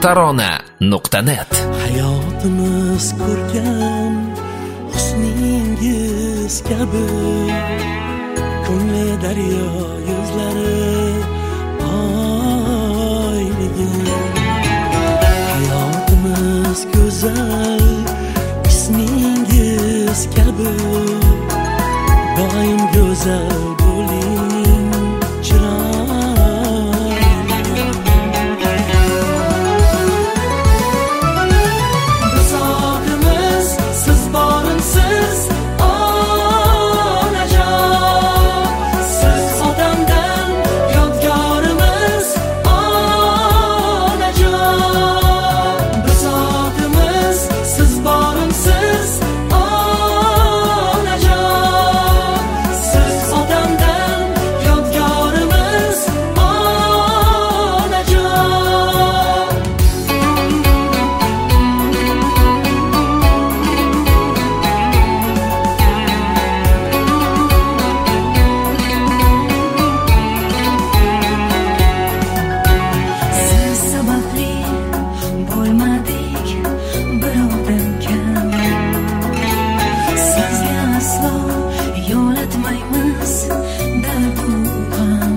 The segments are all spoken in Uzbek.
tarona.net. Hayotimiz ko'rgan husningiz kabi ko'ngli daryo yuzlari oyligim. Hayotimiz go'zal ismingiz kabi doim go'zal bo'ling chiroyligim. Bizog'imiz siz borimsiz onajon, siz odamdan yodgorimiz onajon. Bizog'imiz siz borimsiz onajon, siz odamdan yodgorimiz onajon. Siz sababli bo'lmadik birovdan kam. Sizga aslo yo'latmaymiz dardu g'am.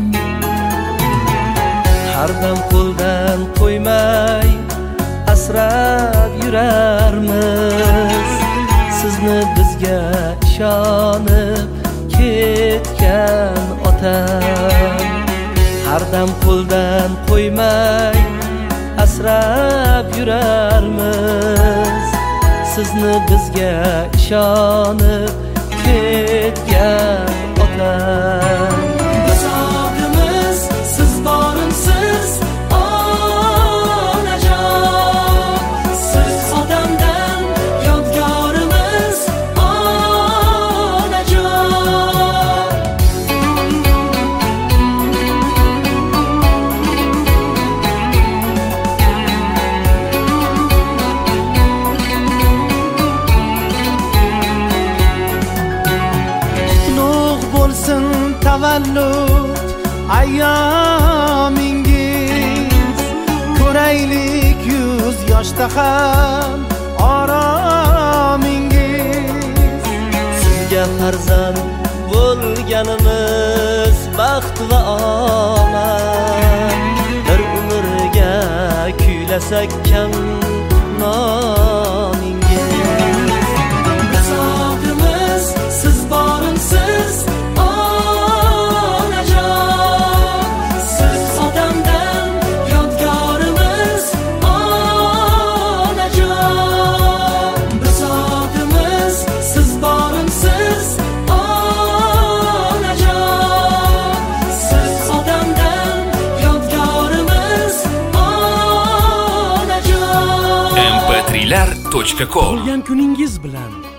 Har dam qo'ldan qo'ymay asrab yurarmiz. Sizni bizga ishonib ketgan otam. Har dam qo'ldan qo'ymay asrab yurarmiz. Sizni bizga ishonib ketgan otam. Bizog'imiz siz borimsiz onajon, siz odamdan yodgorimiz onajon. Qutlug' bo'lsin tavallud ayyomingiz. Ko'raylik yuz yoshda ham oromingiz. Sizga farzand bo'lganimiz baxt va omad. Bir umrga kuylasak kam nomingiz. Bizog'imiz siz borimsiz onajon, siz odamdan yodgorimiz onajon. Bizog'imiz siz borimsiz onajon, siz odamdan yodgorimiz onajon. mp3lar.com Bo'lgan kuningiz bilan